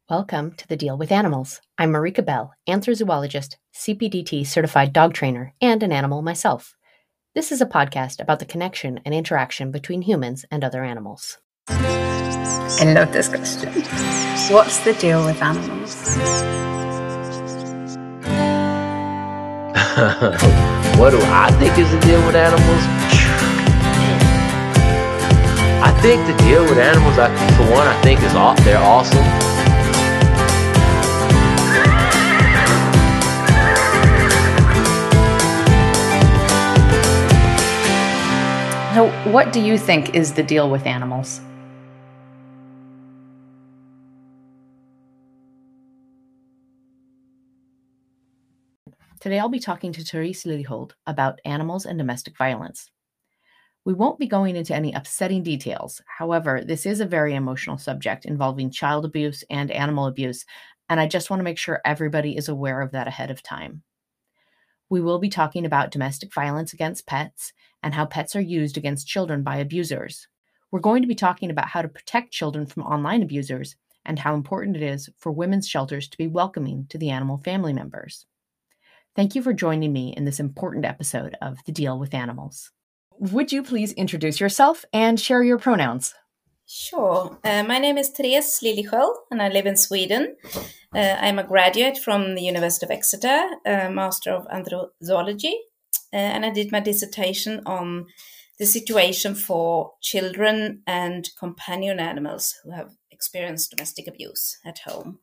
Welcome to The Deal with Animals. I'm Marika Bell, anthrozoologist, CPDT certified dog trainer, and an animal myself. This is a podcast about the connection and interaction between humans and other animals. I love this question. What's the deal with animals? What do I think is the deal with animals? I think the deal with animals, for one, I think they're awesome. So what do you think is the deal with animals? Today I'll be talking to Therese Liljehold about animals and domestic violence. We won't be going into any upsetting details. However, this is a very emotional subject involving child abuse and animal abuse, and I just want to make sure everybody is aware of that ahead of time. We will be talking about domestic violence against pets and how pets are used against children by abusers. We're going to be talking about how to protect children from online abusers and how important it is for women's shelters to be welcoming to the animal family members. Thank you for joining me in this important episode of The Deal with Animals. Would you please introduce yourself and share your pronouns? Sure. My name is Therese Liljehold and I live in Sweden. I'm a graduate from the University of Exeter, Master of Anthrozoology, and I did my dissertation on the situation for children and companion animals who have experienced domestic abuse at home.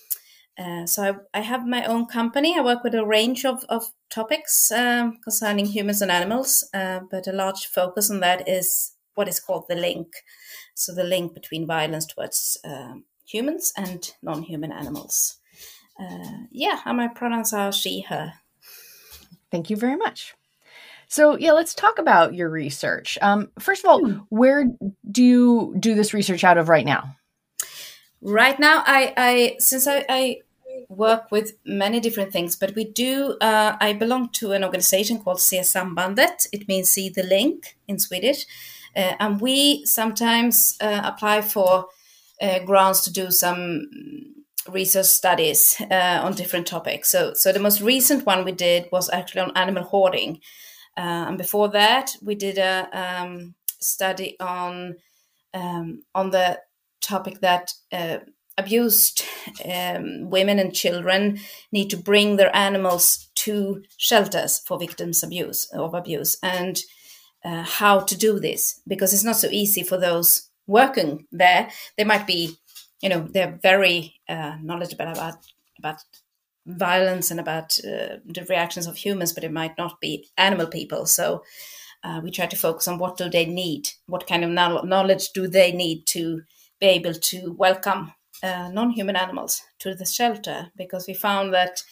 So I have my own company. I work with a range of topics concerning humans and animals, but a large focus on that is what is called the link. So the link between violence towards humans and non-human animals. And my pronouns are she, her. Thank you very much. So let's talk about your research. First of all, where do you do this research out of right now? Right now, I work with many different things, but I belong to an organization called Se Sambandet. It means see the link in Swedish. And we sometimes apply for grants to do some research studies on different topics. So the most recent one we did was actually on animal hoarding. And before that, we did a study on the topic that abused women and children need to bring their animals to shelters for victims of abuse, and how to do this, because it's not so easy for those working there. They might be, they're very knowledgeable about violence and about the reactions of humans, but it might not be animal people. So we try to focus on what do they need, what kind of knowledge do they need to be able to welcome non-human animals to the shelter, because we found that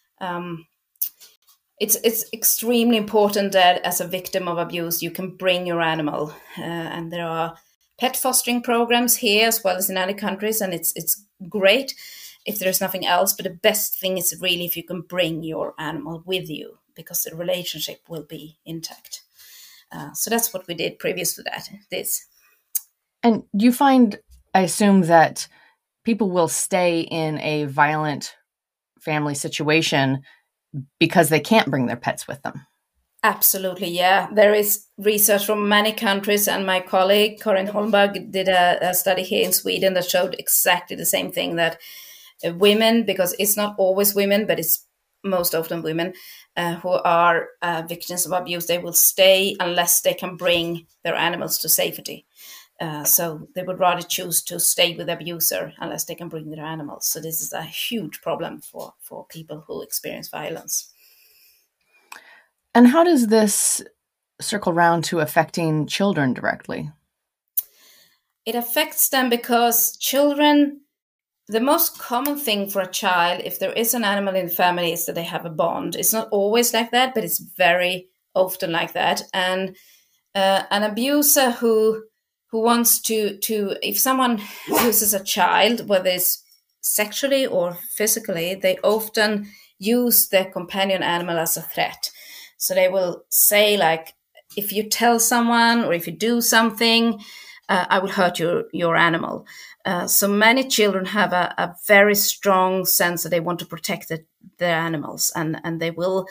it's extremely important that as a victim of abuse, you can bring your animal. And there are pet fostering programs here as well as in other countries, and it's great if there's nothing else. But the best thing is really if you can bring your animal with you, because the relationship will be intact. So that's what we did previous to that. And you find, I assume, that people will stay in a violent family situation because they can't bring their pets with them. Absolutely, yeah. There is research from many countries, and my colleague Karin Holmberg did a study here in Sweden that showed exactly the same thing, that women, because it's not always women, but it's most often women who are victims of abuse, they will stay unless they can bring their animals to safety. So they would rather choose to stay with the abuser unless they can bring their animals. So this is a huge problem for people who experience violence. And how does this circle round to affecting children directly? It affects them because children, the most common thing for a child, if there is an animal in the family, is that they have a bond. It's not always like that, but it's very often like that. And an abuser who wants to if someone abuses a child, whether it's sexually or physically, they often use their companion animal as a threat. So they will say, like, if you tell someone or if you do something, I will hurt your animal. So many children have a very strong sense that they want to protect their animals, and they will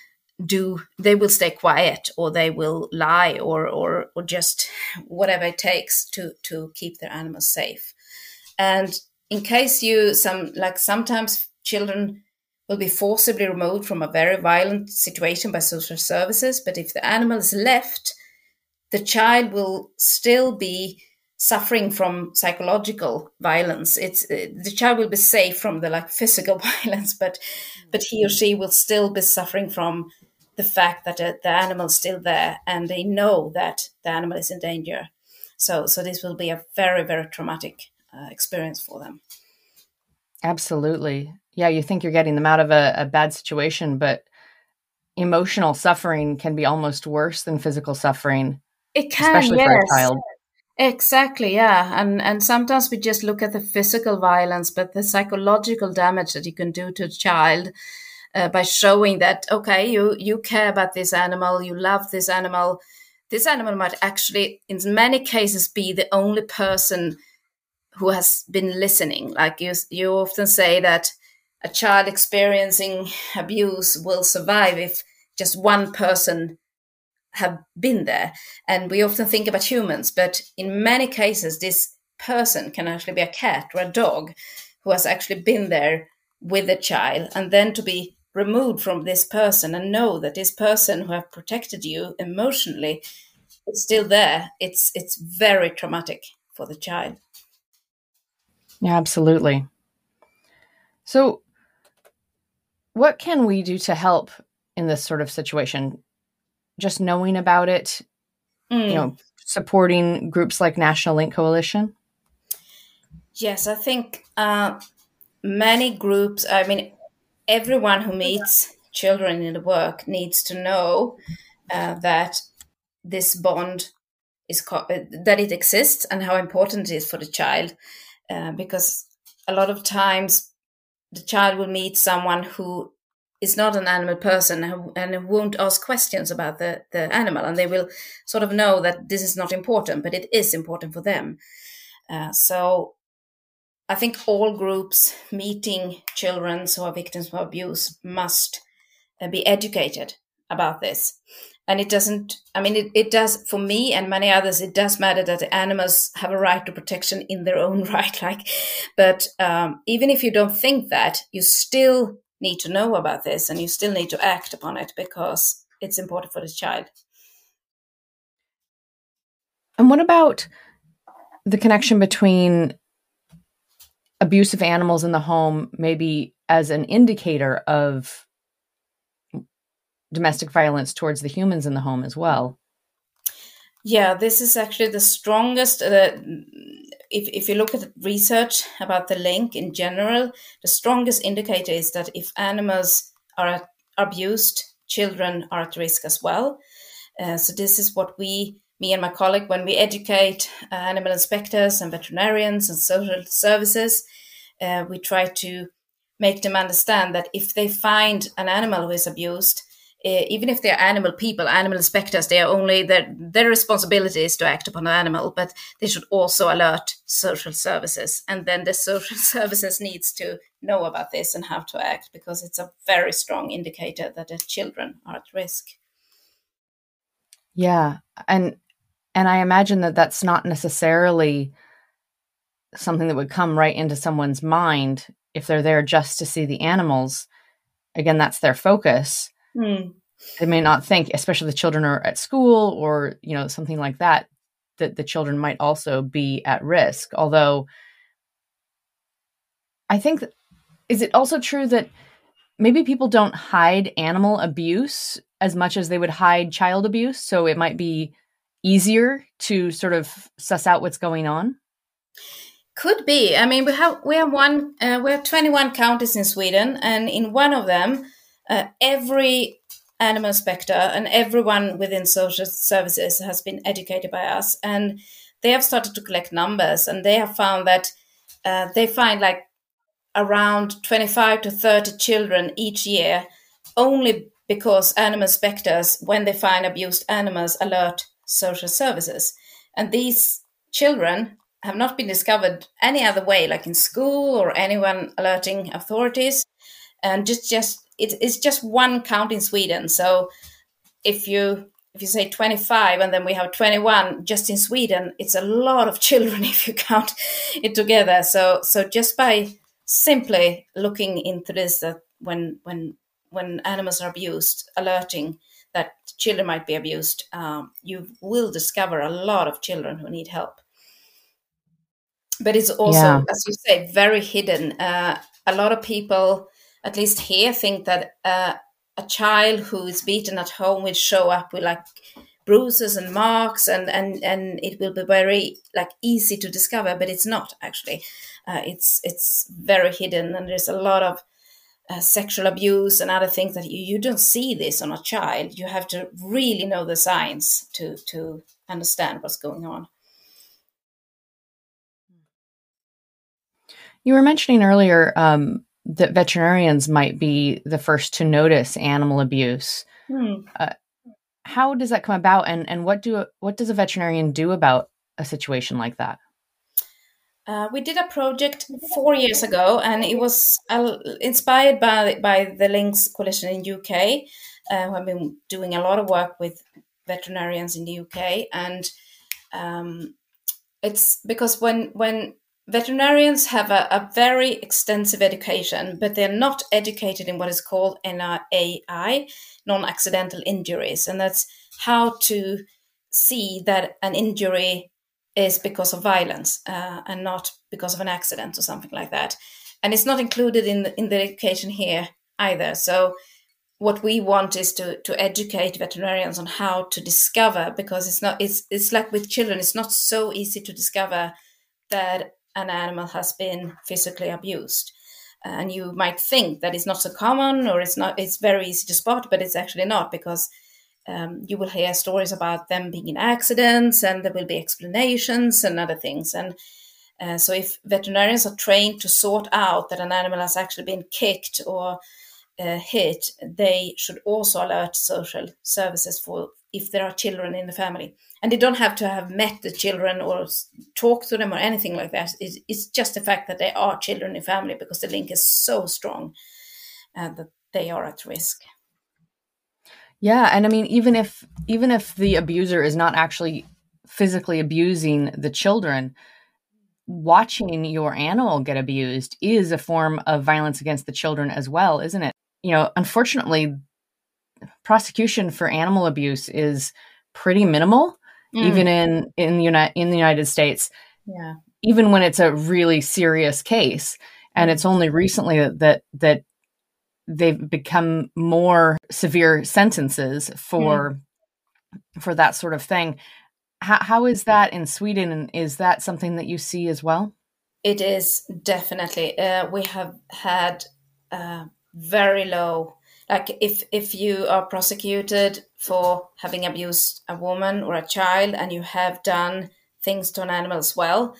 stay quiet, or they will lie, or just whatever it takes to keep their animals safe. And in case sometimes children will be forcibly removed from a very violent situation by social services, but if the animal is left, the child will still be suffering from psychological violence. The child will be safe from the physical violence, but he or she will still be suffering from the fact that the animal is still there, and they know that the animal is in danger. So this will be a very, very traumatic experience for them. Absolutely. Yeah, you think you're getting them out of a bad situation, but emotional suffering can be almost worse than physical suffering. It can, especially yes. For a child. Exactly, yeah. And sometimes we just look at the physical violence, but the psychological damage that you can do to a child by showing that, okay, you care about this animal, you love this animal. This animal might actually, in many cases, be the only person who has been listening. Like you often say that a child experiencing abuse will survive if just one person have been there. And we often think about humans, but in many cases, this person can actually be a cat or a dog who has actually been there with the child, and then to be removed from this person and know that this person who have protected you emotionally is still there. It's very traumatic for the child. Yeah, absolutely. So what can we do to help in this sort of situation? Just knowing about it, supporting groups like National Link Coalition? Yes, I think many groups, everyone who meets children in the work needs to know that this bond that it exists and how important it is for the child. Because a lot of times the child will meet someone who is not an animal person and who won't ask questions about the animal, and they will sort of know that this is not important, but it is important for them. So I think all groups meeting children who are victims of abuse must be educated about this. And it doesn't, it does, for me and many others, it does matter that the animals have a right to protection in their own right. But even if you don't think that, you still need to know about this, and you still need to act upon it because it's important for the child. And what about the connection between abusive animals in the home, maybe as an indicator of domestic violence towards the humans in the home as well? Yeah, this is actually the strongest. If you look at research about the link in general, the strongest indicator is that if animals are abused, children are at risk as well. So this is what me and my colleague, when we educate animal inspectors and veterinarians and social services, we try to make them understand that if they find an animal who is abused, even if they're animal people, animal inspectors, they are only their responsibility is to act upon the animal, but they should also alert social services. And then the social services needs to know about this and how to act, because it's a very strong indicator that the children are at risk. Yeah. And I imagine that that's not necessarily something that would come right into someone's mind if they're there just to see the animals. Again, that's their focus. They may not think, especially the children are at school or, something like that, that the children might also be at risk. Although I think, is it also true that maybe people don't hide animal abuse as much as they would hide child abuse? So it might be easier to sort of suss out what's going on? Could be. We have 21 counties in Sweden, and in one of them, every animal inspector and everyone within social services has been educated by us, and they have started to collect numbers, and they have found that they find like around 25 to 30 children each year, only because animal inspectors, when they find abused animals, alert social services. And these children have not been discovered any other way, like in school or anyone alerting authorities. And it's just one count in Sweden. So if you say 25 and then we have 21 just in Sweden, it's a lot of children if you count it together. So just by simply looking into this, that when animals are abused, alerting that children might be abused, you will discover a lot of children who need help. But it's also, as you say, very hidden. A lot of people, at least here, think that a child who is beaten at home will show up with like bruises and marks, and it will be very like easy to discover, but it's not actually. It's very hidden, and there's a lot of sexual abuse and other things that you don't see this on a child. You have to really know the signs to understand what's going on. You were mentioning earlier that veterinarians might be the first to notice animal abuse. How does that come about, and what does a veterinarian do about a situation like that? We did a project 4 years ago, and it was inspired by the Lynx Coalition in UK, who have been doing a lot of work with veterinarians in the UK. And it's because when veterinarians have a very extensive education, but they're not educated in what is called NAI, non-accidental injuries. And that's how to see that an injury is because of violence and not because of an accident or something like that. And it's not included in the education here either. So what we want is to educate veterinarians on how to discover, because it's like with children, it's not so easy to discover that an animal has been physically abused. And you might think that it's not so common, or it's very easy to spot, but it's actually not, because you will hear stories about them being in accidents, and there will be explanations and other things. And so if veterinarians are trained to sort out that an animal has actually been kicked or hit, they should also alert social services for if there are children in the family. And they don't have to have met the children or talked to them or anything like that. It's just the fact that they are children in the family, because the link is so strong that they are at risk. Yeah, and I mean, even if the abuser is not actually physically abusing the children, watching your animal get abused is a form of violence against the children as well, isn't it? You know, unfortunately, prosecution for animal abuse is pretty minimal, even in the United States. Yeah, even when it's a really serious case, and it's only recently that they've become more severe sentences for that sort of thing. How is that in Sweden? And is that something that you see as well? It is definitely. We have had very low, like if you are prosecuted for having abused a woman or a child, and you have done things to an animal as well,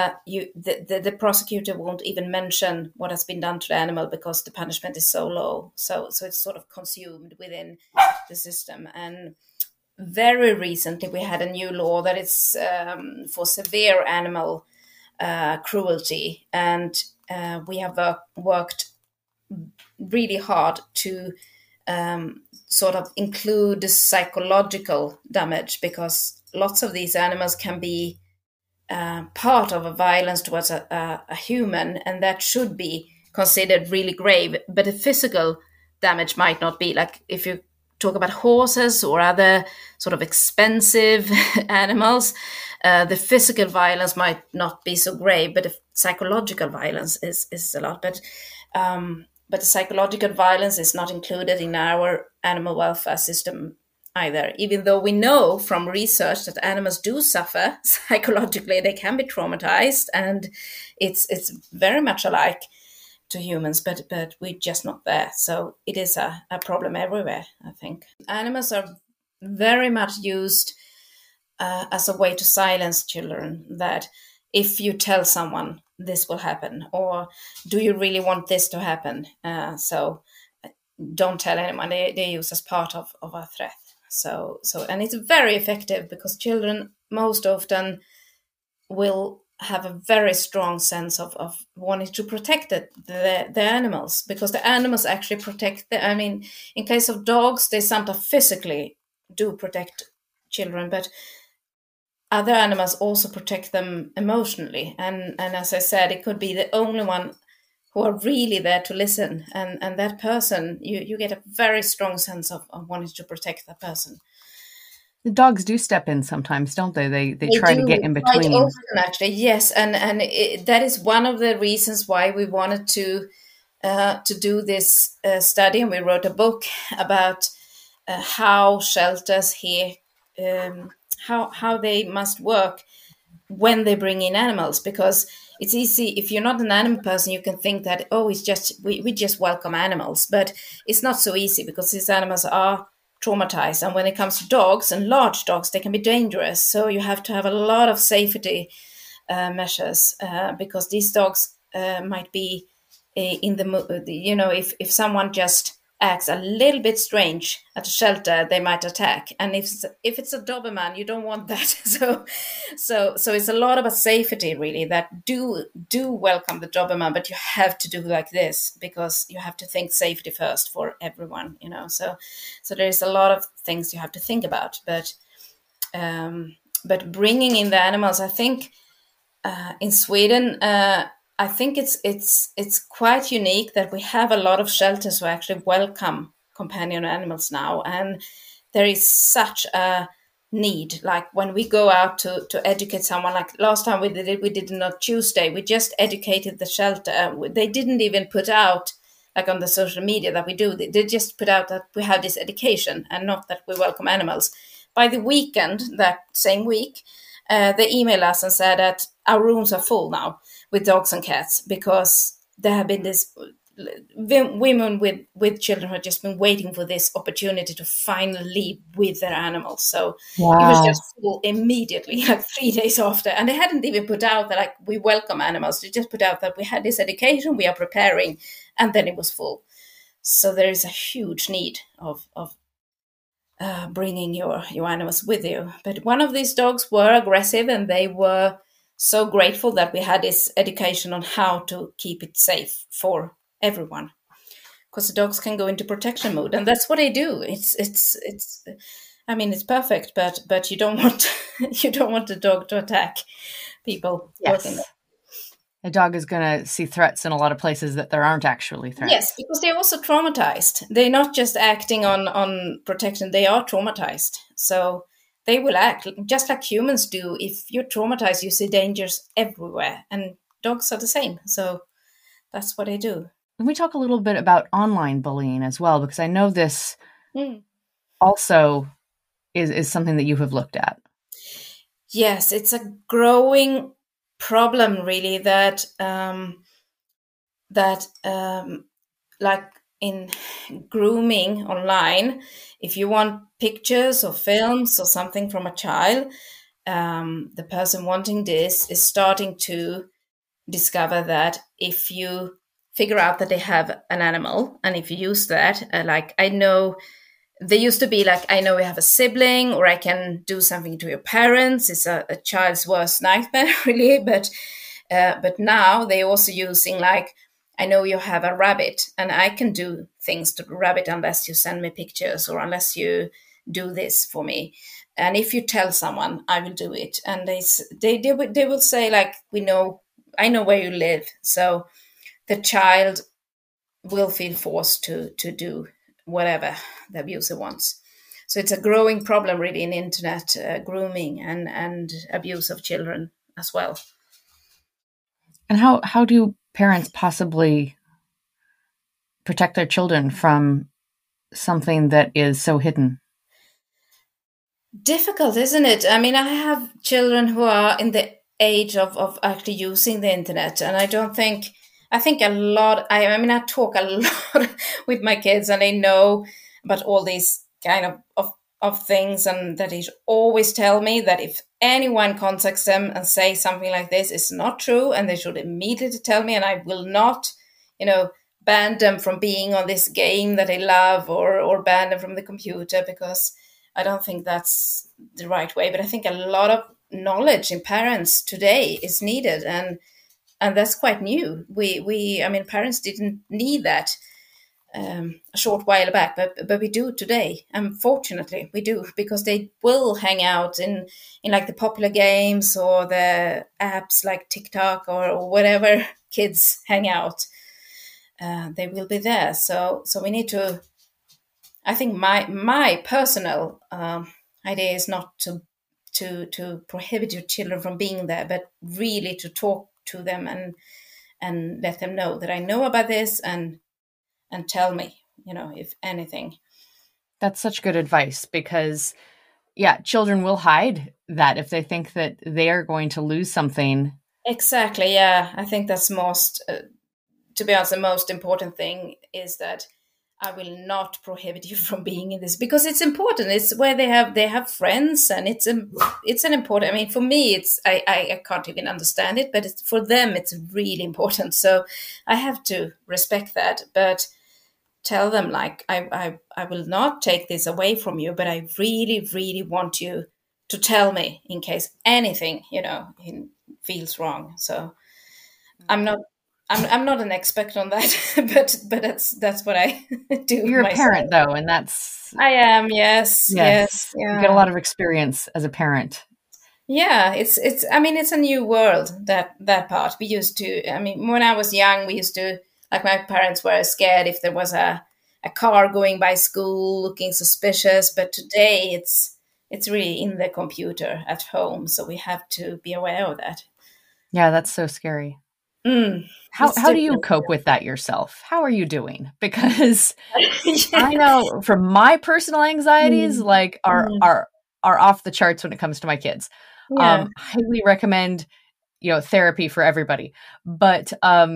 the prosecutor won't even mention what has been done to the animal, because the punishment is so low. So it's sort of consumed within the system. And very recently we had a new law that is for severe animal cruelty, and we have worked really hard to sort of include the psychological damage, because lots of these animals can be part of a violence towards a human, and that should be considered really grave. But the physical damage might not be. Like if you talk about horses or other sort of expensive animals, the physical violence might not be so grave, but the psychological violence is a lot. But the psychological violence is not included in our animal welfare system either, even though we know from research that animals do suffer psychologically. They can be traumatized, and it's very much alike to humans, but we're just not there. So it is a problem everywhere, I think. Animals are very much used as a way to silence children, that if you tell someone this will happen, or do you really want this to happen? So don't tell anyone. They use as part of a threat. So and it's very effective, because children most often will have a very strong sense of wanting to protect the animals, because the animals actually protect I mean, in case of dogs, they sometimes physically do protect children, but other animals also protect them emotionally. And as I said, it could be the only one who are really there to listen. And that person, you get a very strong sense of wanting to protect that person. The dogs do step in sometimes, don't they? They try to get in quite between. often, actually, yes. And that is one of the reasons why we wanted to do this study. And we wrote a book about how shelters here, how they must work when they bring in animals, because it's easy, if you're not an animal person, you can think that, oh, it's just we just welcome animals, but it's not so easy, because these animals are traumatized, and when it comes to dogs and large dogs, they can be dangerous. So you have to have a lot of safety measures, because these dogs might be in the, you know, if someone just acts a little bit strange at a shelter, they might attack. And if it's a Doberman, you don't want that. So it's a lot about safety, really, that do welcome the Doberman, but you have to do like this, because you have to think safety first for everyone, you know. So there's a lot of things you have to think about, but bringing in the animals, I think in Sweden, I think it's quite unique that we have a lot of shelters who actually welcome companion animals now, and there is such a need. Like when we go out to educate someone, like last time we did it on Tuesday. We just educated the shelter. They didn't even put out, like on the social media that we do, they just put out that we have this education and not that we welcome animals. By the weekend, that same week, they emailed us and said that our rooms are full now with dogs and cats, because there have been this women with children who have just been waiting for this opportunity to finally live with their animals. So Wow. It was just full immediately, like 3 days after. And they hadn't even put out that, like, we welcome animals. They just put out that we had this education, we are preparing, and then it was full. So there is a huge need of bringing your animals with you. But one of these dogs were aggressive, and they were so grateful that we had this education on how to keep it safe for everyone, because the dogs can go into protection mode, and that's what they do. It's I mean, it's perfect, but you don't want you don't want the dog to attack people. Yes. A dog is going to see threats in a lot of places that there aren't actually threats. Yes, because they're also traumatized. They're not just acting on protection, they are traumatized. So they will act just like humans do. If you're traumatized, you see dangers everywhere, and dogs are the same. So that's what they do. Can we talk a little bit about online bullying as well? Because I know this also is something that you have looked at. Yes, it's a growing problem, really, that like in grooming online, if you want pictures or films or something from a child, the person wanting this is starting to discover that if you figure out that they have an animal, and if you use that, like, I know they used to be like, I know we have a sibling, or I can do something to your parents. It's a child's worst nightmare, really. But now they're also using, like, I know you have a rabbit, and I can do things to the rabbit unless you send me pictures, or unless you do this for me. And if you tell someone, I will do it. And they will say, like, I know where you live. So the child will feel forced to do whatever the abuser wants. So it's a growing problem, really, in internet grooming and abuse of children as well. And how do parents possibly protect their children from something that is so hidden? Difficult, isn't it? I mean, I have children who are in the age of actually using the internet, and I think a lot. I mean, I talk a lot with my kids, and they know about all these kind of things, and that they always tell me that if anyone contacts them and say something like this, it's not true, and they should immediately tell me, and I will not, ban them from being on this game that they love, or ban them from the computer, because I don't think that's the right way. But I think a lot of knowledge in parents today is needed, and that's quite new. I mean, parents didn't need that a short while back, but we do today. Unfortunately, we do, because they will hang out in like the popular games or the apps like TikTok or whatever kids hang out. They will be there. So we need to. I think my personal idea is not to prohibit your children from being there, but really to talk to them and let them know that I know about this and tell me, if anything. That's such good advice, because children will hide that if they think that they are going to lose something. Exactly. Yeah. I think that's to be honest, the most important thing is that I will not prohibit you from being in this, because it's important. It's where they have friends, and it's an important. I mean, for me, I can't even understand it, but for them, it's really important. So I have to respect that, but tell them, like, I will not take this away from you, but I really, really want you to tell me in case anything, feels wrong. So I'm not an expert on that, but that's what I do. You're myself. A parent, though, and that's. I am. Yes. Yeah. You get a lot of experience as a parent. Yeah, it's. I mean, it's a new world. That part we used to. I mean, when I was young, we used to, like, my parents were scared if there was a car going by school looking suspicious. But today, it's really in the computer at home, so we have to be aware of that. Yeah, that's so scary. How do you cope with that yourself? How are you doing? Because I know from my personal anxieties, like are off the charts when it comes to my kids. Yeah. Highly recommend, therapy for everybody. But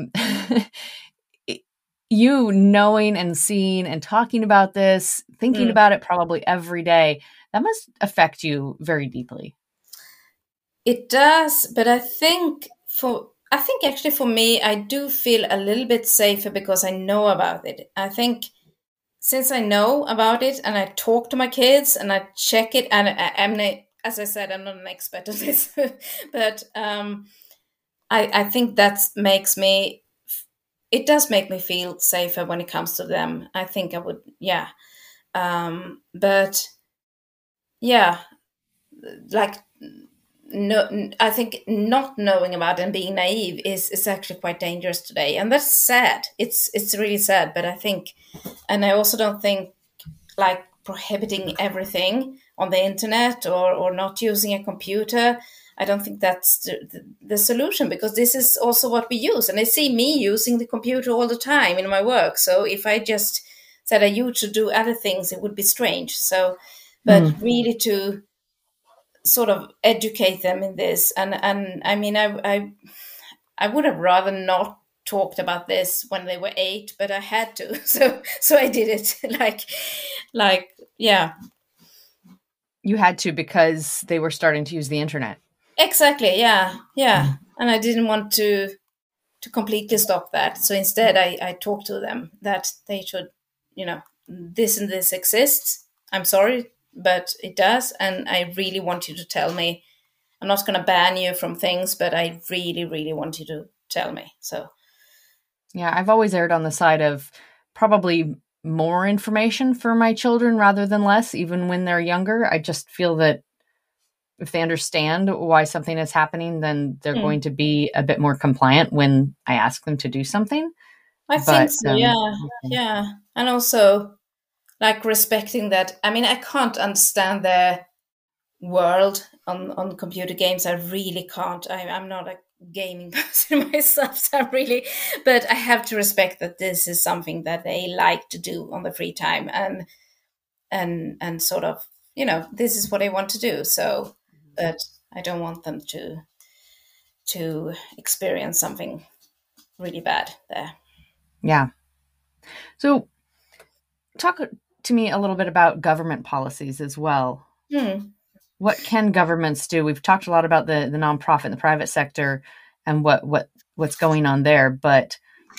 you knowing and seeing and talking about this, thinking about it probably every day, that must affect you very deeply. It does, but I think actually for me, I do feel a little bit safer because I know about it. I think since I know about it and I talk to my kids and I check it, and as I said, I'm not an expert on this, but I think that it does make me feel safer when it comes to them. I think I would, yeah. But yeah, like, no, I think not knowing about it and being naive is actually quite dangerous today, and that's sad. It's really sad. But I think, and I also don't think, like, prohibiting everything on the internet or not using a computer, I don't think that's the solution, because this is also what we use, and they see me using the computer all the time in my work. So if I just said you should do other things, it would be strange. So, but really to sort of educate them in this, and I mean, I would have rather not talked about this when they were 8, but I had to, so I did it. like yeah, you had to, because they were starting to use the internet. Exactly. Yeah, and I didn't want to completely stop that. So instead, I talked to them that they should, this and this exists. I'm sorry, but it does, and I really want you to tell me. I'm not going to ban you from things, but I really, really want you to tell me. So, yeah, I've always erred on the side of probably more information for my children rather than less, even when they're younger. I just feel that if they understand why something is happening, then they're going to be a bit more compliant when I ask them to do something. I think so, yeah. And also, like, respecting that. I mean, I can't understand their world on computer games. I really can't. I'm not a gaming person myself, so but I have to respect that this is something that they like to do on the free time, and sort of, this is what they want to do. So, but I don't want them to experience something really bad there. Yeah. So talk to me a little bit about government policies as well. What can governments do? We've talked a lot about the nonprofit and the private sector and what's going on there, but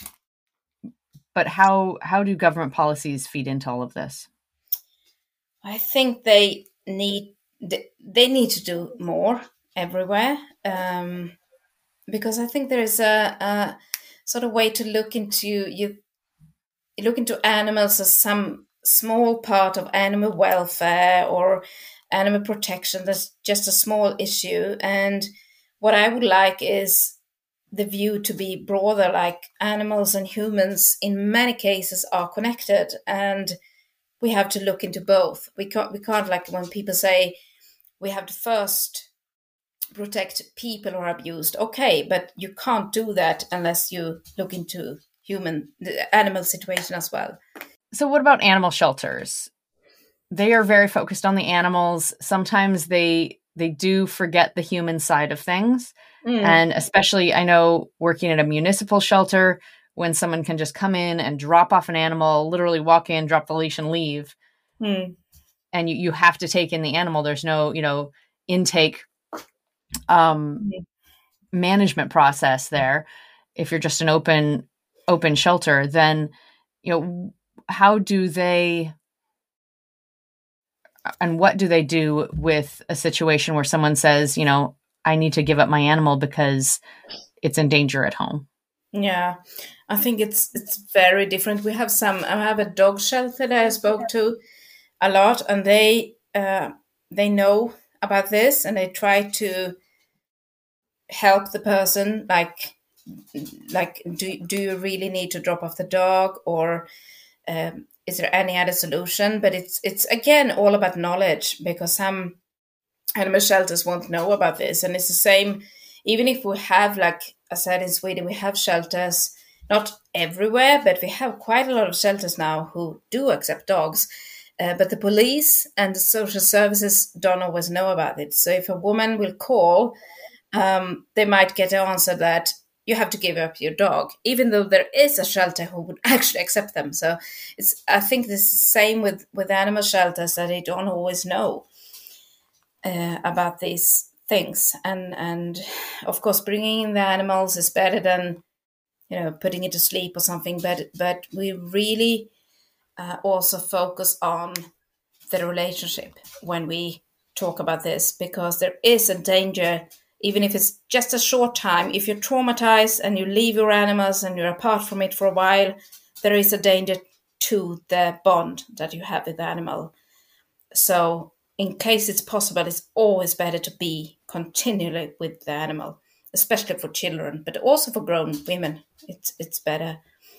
how do government policies feed into all of this? I think they need to do more. everywhere, because I think there is a sort of way to look into you look into animals as some small part of animal welfare or animal protection. That's just a small issue. And what I would like is the view to be broader, like animals and humans in many cases are connected, and we have to look into both. We can't like when people say we have to first protect people who are abused. Okay, but you can't do that unless you look into the animal situation as well. So what about animal shelters? They are very focused on the animals. Sometimes they do forget the human side of things. And especially, I know working at a municipal shelter, when someone can just come in and drop off an animal, literally walk in, drop the leash and leave. And you have to take in the animal. There's no, intake management process there. If you're just an open shelter, then, how do they, and what do they do with a situation where someone says, I need to give up my animal because it's in danger at home? Yeah, I think it's very different. I have a dog shelter that I spoke to a lot, and they know about this, and they try to help the person. Like do you really need to drop off the dog, or is there any other solution? But it's again all about knowledge, because some animal shelters won't know about this, and it's the same. Even if we have, like I said, in Sweden, we have shelters, not everywhere, but we have quite a lot of shelters now who do accept dogs. But the police and the social services don't always know about it. So if a woman will call, they might get an answer that you have to give up your dog, even though there is a shelter who would actually accept them. So I think this is the same with animal shelters, that they don't always know about these things. And of course, bringing in the animals is better than putting it to sleep or something. But we really also focus on the relationship when we talk about this, because there is a danger. Even if it's just a short time, if you're traumatized and you leave your animals and you're apart from it for a while, there is a danger to the bond that you have with the animal. So in case it's possible, it's always better to be continually with the animal, especially for children, but also for grown women. It's better.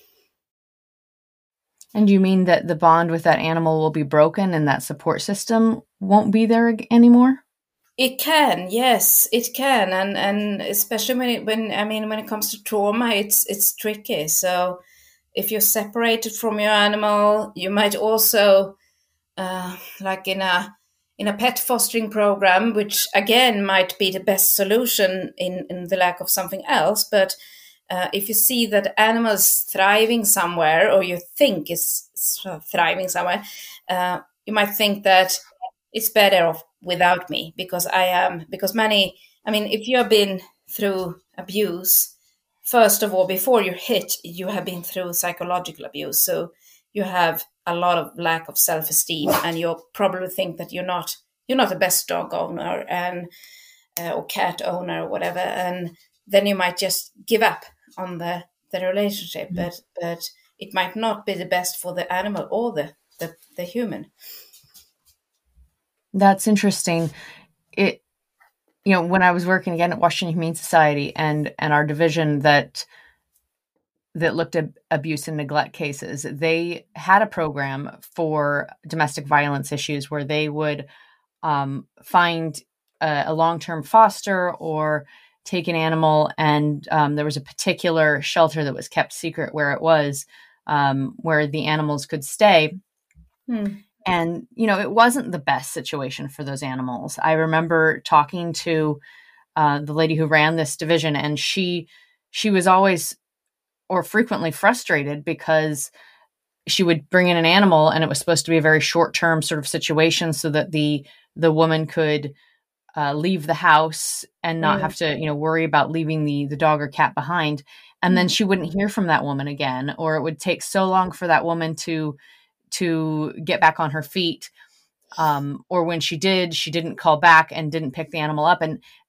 And you mean that the bond with that animal will be broken and that support system won't be there anymore? It can, yes, it can, and especially when it comes to trauma, it's tricky. So if you're separated from your animal, you might also, like in a pet fostering program, which again might be the best solution in the lack of something else. But if you see that animal is thriving somewhere, or you think is thriving somewhere, you might think that it's better off without me, because if you have been through abuse, first of all, before you hit, you have been through psychological abuse. So you have a lot of lack of self-esteem, and you'll probably think that you're not the best dog owner and or cat owner or whatever, and then you might just give up on the relationship. But it might not be the best for the animal or the human. That's interesting. When I was working again at Washington Humane Society and our division that looked at abuse and neglect cases, they had a program for domestic violence issues where they would find a long-term foster or take an animal. And there was a particular shelter that was kept secret where it was, where the animals could stay. And, it wasn't the best situation for those animals. I remember talking to the lady who ran this division, and she was always or frequently frustrated because she would bring in an animal and it was supposed to be a very short-term sort of situation so that the woman could leave the house and not have to, worry about leaving the dog or cat behind. And then she wouldn't hear from that woman again, or it would take so long for that woman to get back on her feet. Or when she didn't call back and didn't pick the animal up. And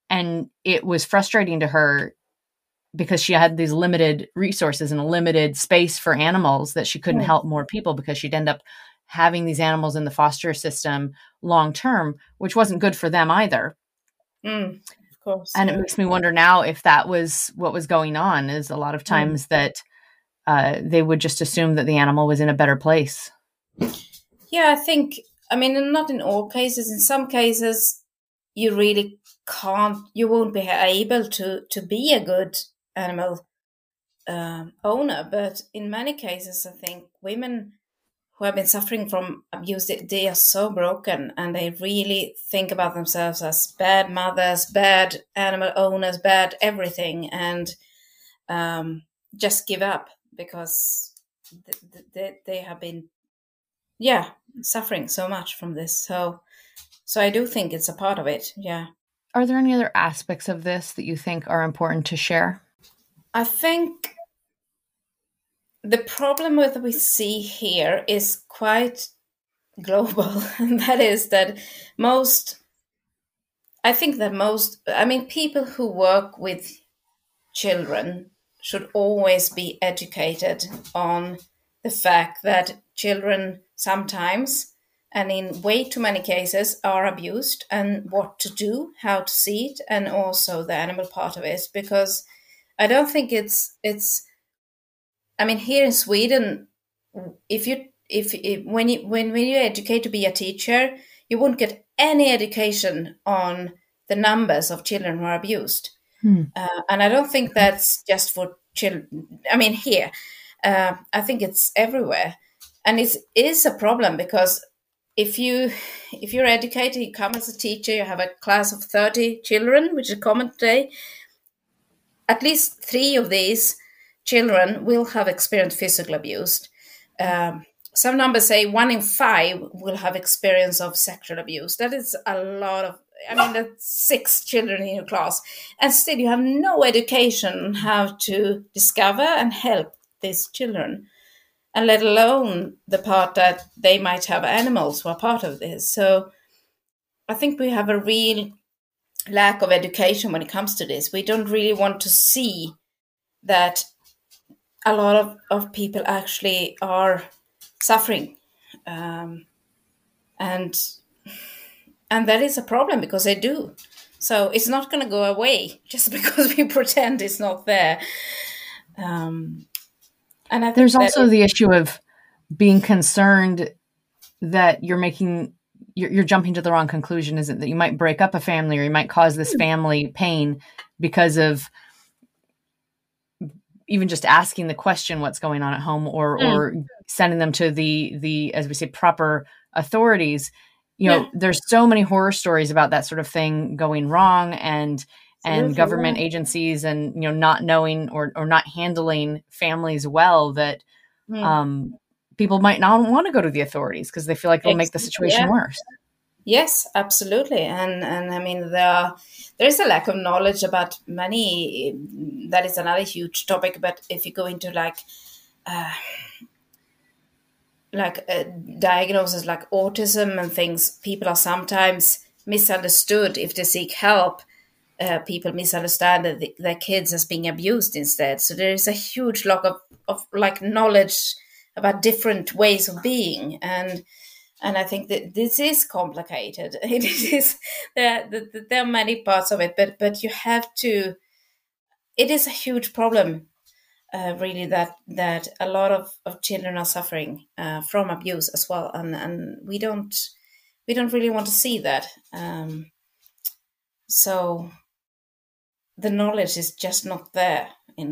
And it was frustrating to her because she had these limited resources and a limited space for animals, that she couldn't help more people, because she'd end up having these animals in the foster system long term, which wasn't good for them either. Of course. And it makes me wonder now if that was what was going on, is a lot of times that they would just assume that the animal was in a better place. Yeah, I think, I mean, not in all cases. In some cases, you really you won't be able to be a good animal owner. But in many cases, I think women who have been suffering from abuse, they are so broken, and they really think about themselves as bad mothers, bad animal owners, bad everything, and just give up because they have been, suffering so much from this. So I do think it's a part of it. Yeah. Are there any other aspects of this that you think are important to share? I think the problem that we see here is quite global, and that is that people who work with children should always be educated on the fact that children sometimes, and in way too many cases, are abused, and what to do, how to see it, and also the animal part of it. Because I don't think it's. I mean, here in Sweden, when you educate to be a teacher, you won't get any education on the numbers of children who are abused. And I don't think that's just for children. I mean, here, I think it's everywhere, and it is a problem, because if you're educated, you come as a teacher, you have a class of 30 children, which is common today. At least 3 of these children will have experienced physical abuse. Some numbers say 1 in 5 will have experience of sexual abuse. That is a lot of. I mean, that's 6 children in your class, and still you have no education on how to discover and help these children, and let alone the part that they might have animals who are part of this. So I think we have a real lack of education when it comes to this. We don't really want to see that a lot of people actually are suffering, and that is a problem, because they do. So it's not going to go away just because we pretend it's not there. And I think there's also the issue of being concerned that you're jumping to the wrong conclusion, isn't it? That you might break up a family, or you might cause this family pain because of even just asking the question, what's going on at home, or sending them to the, as we say, proper authorities. You know, there's so many horror stories about that sort of thing going wrong, and government agencies, and, you know, not knowing or not handling families well, that people might not want to go to the authorities because they feel like they'll make the situation worse. Yes, absolutely. And I mean, there is a lack of knowledge about many. That is another huge topic. But if you go into diagnoses like autism and things, people are sometimes misunderstood. If they seek help, people misunderstand that their kids as being abused instead. So there is a huge lack of knowledge about different ways of being, and I think that this is complicated. It is there are many parts of it, but you have to. It is a huge problem, really, that a lot of children are suffering from abuse as well, and we don't really want to see that. So the knowledge is just not there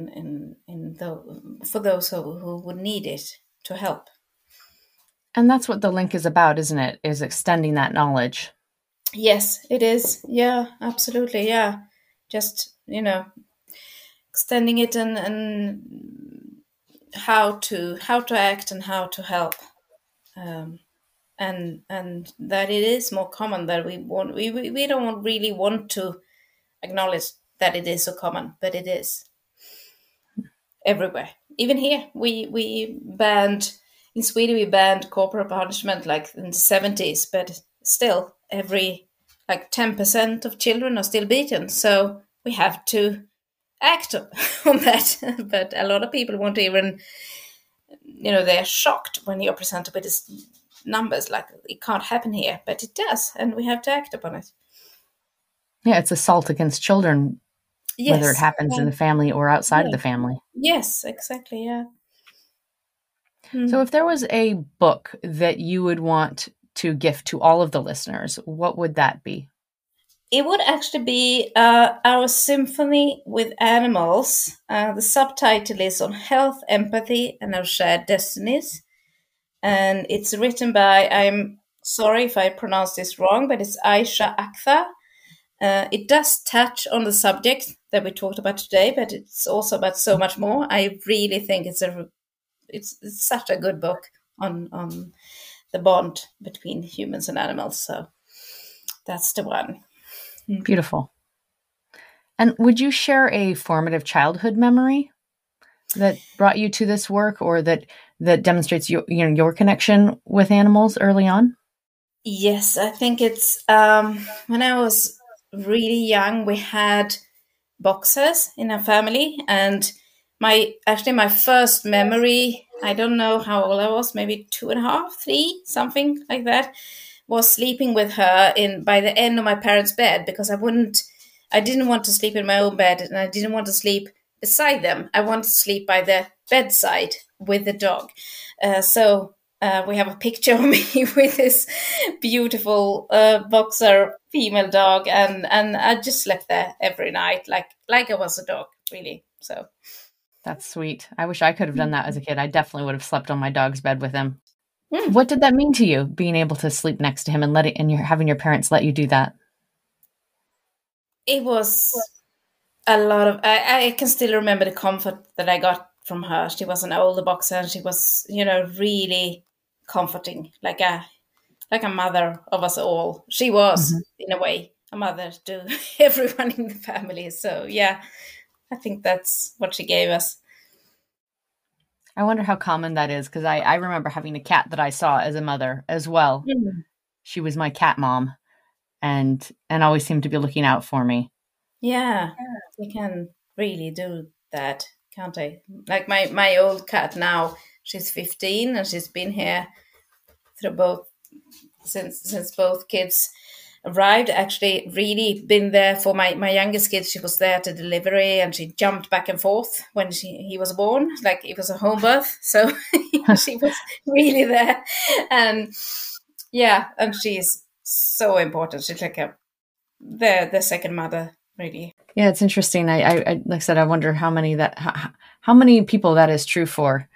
for those who would need it to help. And that's what the link is about, isn't it? Is extending that knowledge. Yes, it is. Yeah, absolutely. Yeah. Just, extending it and how to act and how to help. And that it is more common that we don't really want to acknowledge that it is so common, but it is everywhere. Even here, we banned. In Sweden, we banned corporal punishment like in the 70s, but still, every like 10% of children are still beaten. So we have to act on that. But a lot of people won't even, they're shocked when you're presented with these numbers, like it can't happen here, but it does, and we have to act upon it. Yeah, it's assault against children, Yes. whether it happens in the family or outside of the family. Yes, exactly, yeah. So if there was a book that you would want to gift to all of the listeners, what would that be? It would actually be Our Symphony with Animals. The subtitle is On Health, Empathy, and Our Shared Destinies. And it's written by, I'm sorry if I pronounce this wrong, but it's Aisha Akhtar. It does touch on the subject that we talked about today, but it's also about so much more. I really think it's such a good book on the bond between humans and animals. So that's the one. Beautiful. And would you share a formative childhood memory that brought you to this work, or that demonstrates your connection with animals early on? Yes, I think it's when I was really young, we had boxers in our family, and my first memory, I don't know how old I was, maybe 2.5, 3, something like that, was sleeping with her by the end of my parents' bed, because I didn't want to sleep in my own bed, and I didn't want to sleep beside them. I wanted to sleep by the bedside with the dog. So we have a picture of me with this beautiful boxer female dog, and I just slept there every night, like I was a dog, really. So that's sweet. I wish I could have done that as a kid. I definitely would have slept on my dog's bed with him. What did that mean to you, being able to sleep next to him and you're having your parents let you do that? It was a lot of. I can still remember the comfort that I got from her. She was an older boxer, and she was, really comforting, like a mother of us all. She was, in a way, a mother to everyone in the family. So yeah, I think that's what she gave us. I wonder how common that is, because I remember having a cat that I saw as a mother as well. She was my cat mom, and always seemed to be looking out for me. Yeah, they can really do that, can't they? Like my old cat now, she's 15, and she's been here through since both kids arrived. Actually, really been there for my youngest kid. She was there to delivery, and she jumped back and forth when he was born, like it was a home birth. So she was really there, and yeah, and she's so important. She's like the second mother, really. Yeah, it's interesting. I like I said, I wonder how many people that is true for,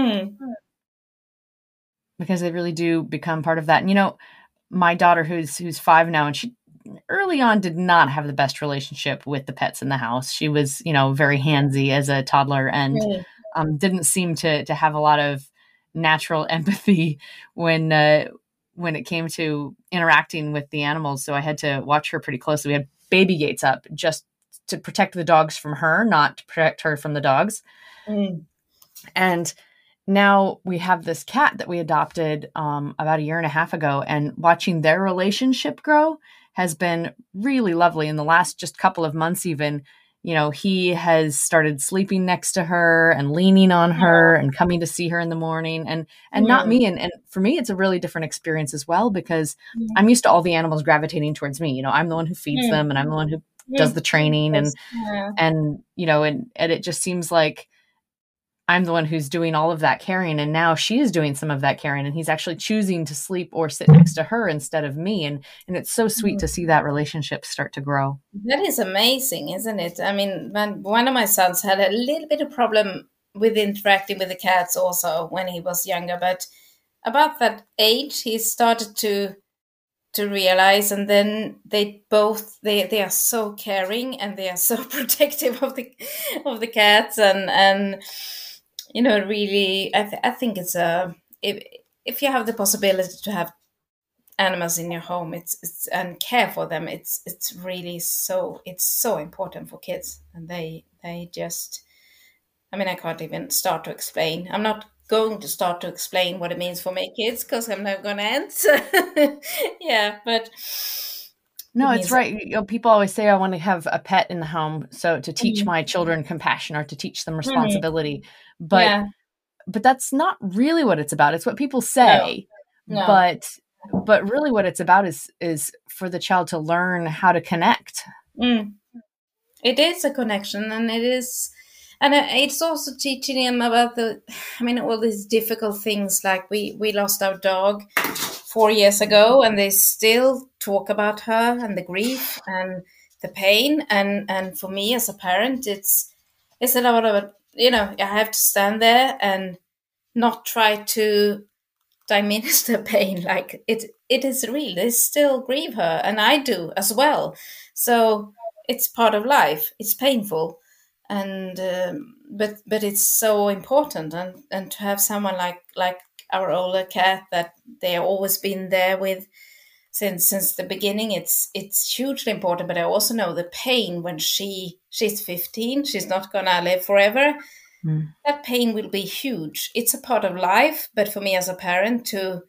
because they really do become part of that. And my daughter, who's 5 now, and she early on did not have the best relationship with the pets in the house. She was, very handsy as a toddler, and didn't seem to have a lot of natural empathy when it came to interacting with the animals. So I had to watch her pretty closely. We had baby gates up just to protect the dogs from her, not to protect her from the dogs. And now we have this cat that we adopted about 1.5 years ago, and watching their relationship grow has been really lovely. In the last just couple of months, even, he has started sleeping next to her and leaning on her and coming to see her in the morning, and not me. And for me, it's a really different experience as well, because I'm used to all the animals gravitating towards me. I'm the one who feeds them, and I'm the one who does the training, and it just seems like I'm the one who's doing all of that caring, and now she is doing some of that caring, and he's actually choosing to sleep or sit next to her instead of me. And it's so sweet to see that relationship start to grow. That is amazing, isn't it? I mean, one of my sons had a little bit of problem with interacting with the cats also when he was younger, but about that age, he started to realize, and then they are so caring, and they are so protective of the cats, and really, I think it's if you have the possibility to have animals in your home, it's and care for them, it's really so important for kids, and they just, I mean, I can't even start to explain. I'm not going to start to explain what it means for my kids, because I'm never going to end. Yeah, but No, It it's means right. People always say, I want to have a pet in the home, so to teach my children compassion or to teach them responsibility. But yeah, that's not really what it's about. It's what people no, say, no. but really what it's about is for the child to learn how to connect. It is a connection, and it's also teaching him about all these difficult things. Like we lost our dog 4 years ago, and they still talk about her and the grief and the pain. And for me as a parent, it's a lot of, I have to stand there and not try to diminish the pain. Like it is real. They still grieve her, and I do as well. So it's part of life. It's painful, and but it's so important, and to have someone like our older cat that they have always been there with since the beginning. It's hugely important. But I also know the pain when she's 15. She's not gonna live forever. That pain will be huge. It's a part of life, but for me as a parent to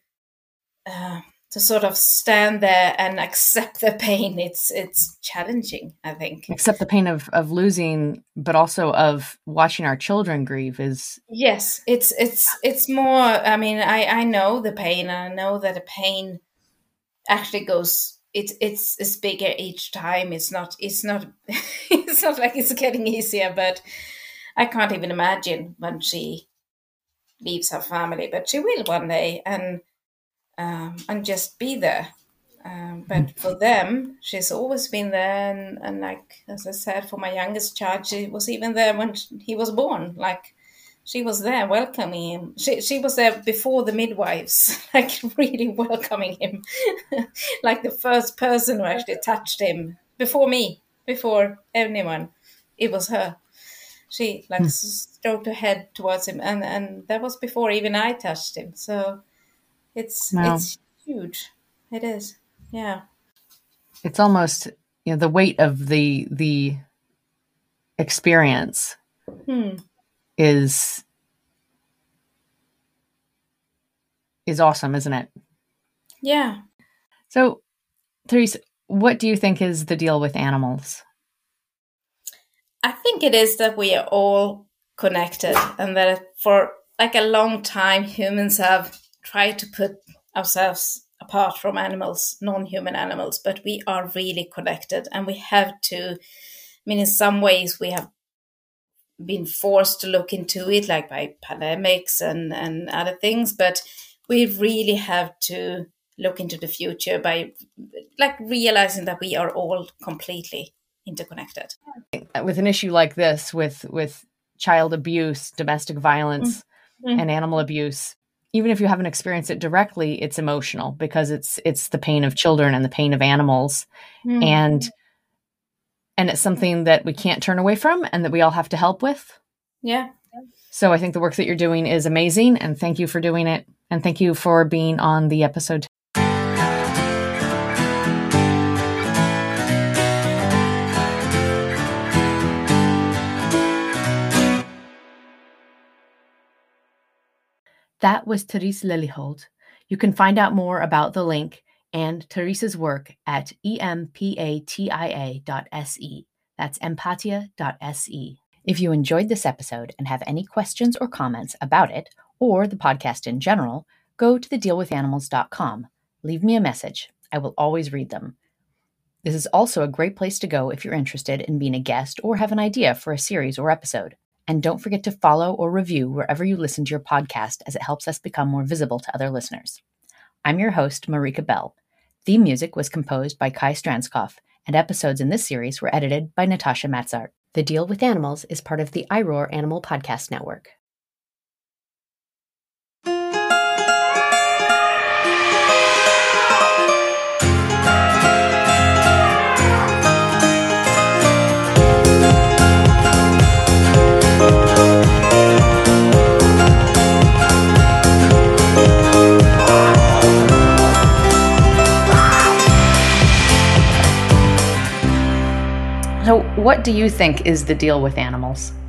sort of stand there and accept the pain, it's challenging, I think. Accept the pain of losing, but also of watching our children grieve is... Yes, it's more, I know the pain, and I know that the pain actually goes, it's bigger each time. It's not it's not like it's getting easier, but I can't even imagine when she leaves her family, but she will one day, and just be there. But for them, she's always been there, and like as I said, for my youngest child, she was even there when he was born. Like she was there welcoming him. She was there before the midwives, like really welcoming him, like the first person who actually touched him before me, before anyone. It was her. She like stroked her head towards him, and that was before even I touched him. So it's huge. It is, yeah. It's almost the weight of the experience is awesome, isn't it? Yeah. So, Therese, what do you think is the deal with animals? I think it is that we are all connected, and that for like a long time, humans have tried to put ourselves apart from animals, non-human animals, but we are really connected, and we have to, in some ways we have been forced to look into it, like by pandemics and other things, but we really have to look into the future by like realizing that we are all completely interconnected. With an issue like this, with child abuse, domestic violence, and animal abuse, even if you haven't experienced it directly, it's emotional because it's the pain of children and the pain of animals, and it's something that we can't turn away from and that we all have to help with. Yeah. So I think the work that you're doing is amazing, and thank you for doing it, and thank you for being on the episode. That was Therese Liljehold. You can find out more about the link and Therese's work at empatia.se. That's empatia.se. If you enjoyed this episode and have any questions or comments about it, or the podcast in general, go to thedealwithanimals.com. Leave me a message. I will always read them. This is also a great place to go if you're interested in being a guest or have an idea for a series or episode. And don't forget to follow or review wherever you listen to your podcast, as it helps us become more visible to other listeners. I'm your host, Marika Bell. Theme music was composed by Kai Stranskopf, and episodes in this series were edited by Natasha Matzart. The Deal with Animals is part of the iRoar Animal Podcast Network. So what do you think is the deal with animals?